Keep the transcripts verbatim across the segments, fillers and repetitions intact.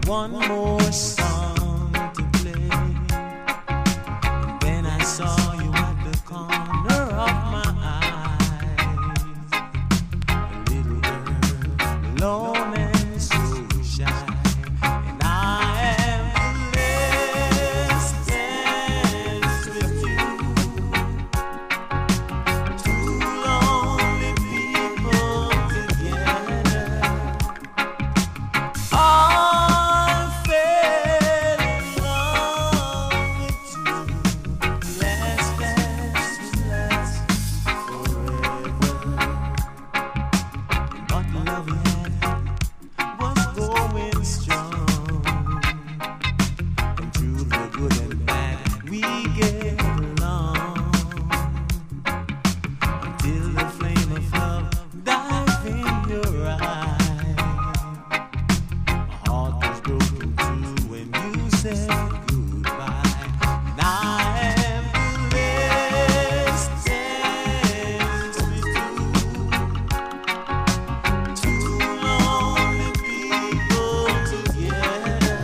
one more song to play. And then I saw you at the corner of my eyes. A little girl, alone and so shy. And I am blessed dance with you. Two lonely people together. I fell in love with you. Let's dance, let's forever. But love we had was going strong. And through the good and bad we get along. Until the flame of love dies in your eye. My heart was broken too when you said goodbye. And I am blessed dance with you. Two lonely people together.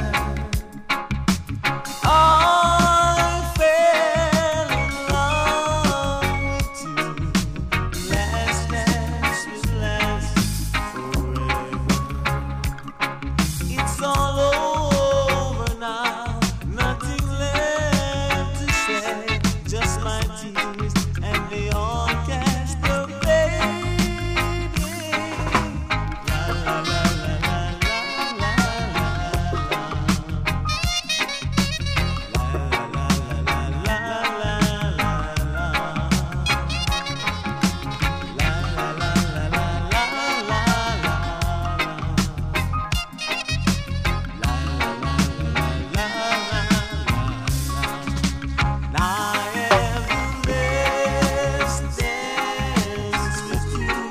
I fell in love with you. Let's dance, let's forever. It's all over now, nothing left to say. Just my tears and the orchestra fading. La la la la la la la la. La la la la la la la. La la la la la la la. I am blessed dance with you.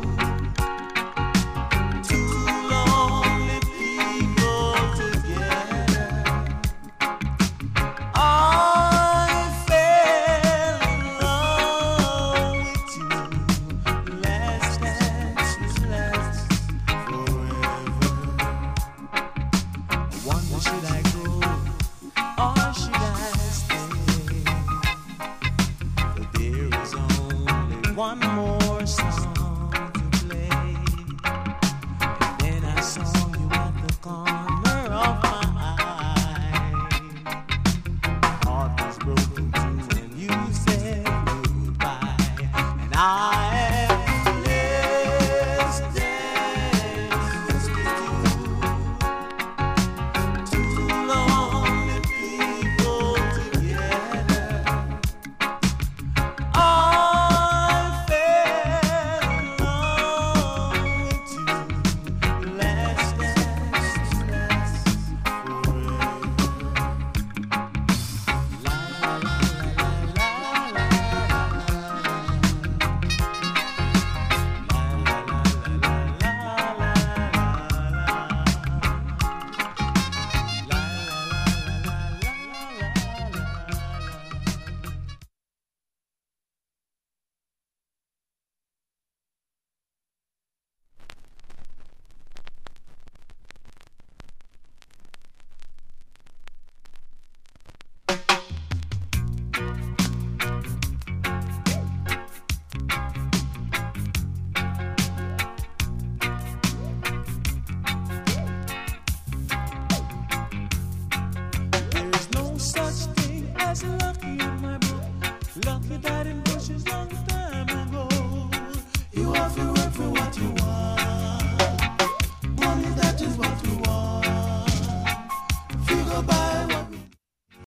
Two lonely people together. I fell in love with you. Let's dance, let's forever. I wonder, should I go or should I stay? But there is only one more song to play. And then I saw you at the corner of my eye. My heart was broken too when you said goodbye. And I am blessed dance with you. Two lonely people together. I fell in love with you. Let's dance, let's forever. La la la la la la. There's no such thing as lucky in my book. Lucky that in bushes long time.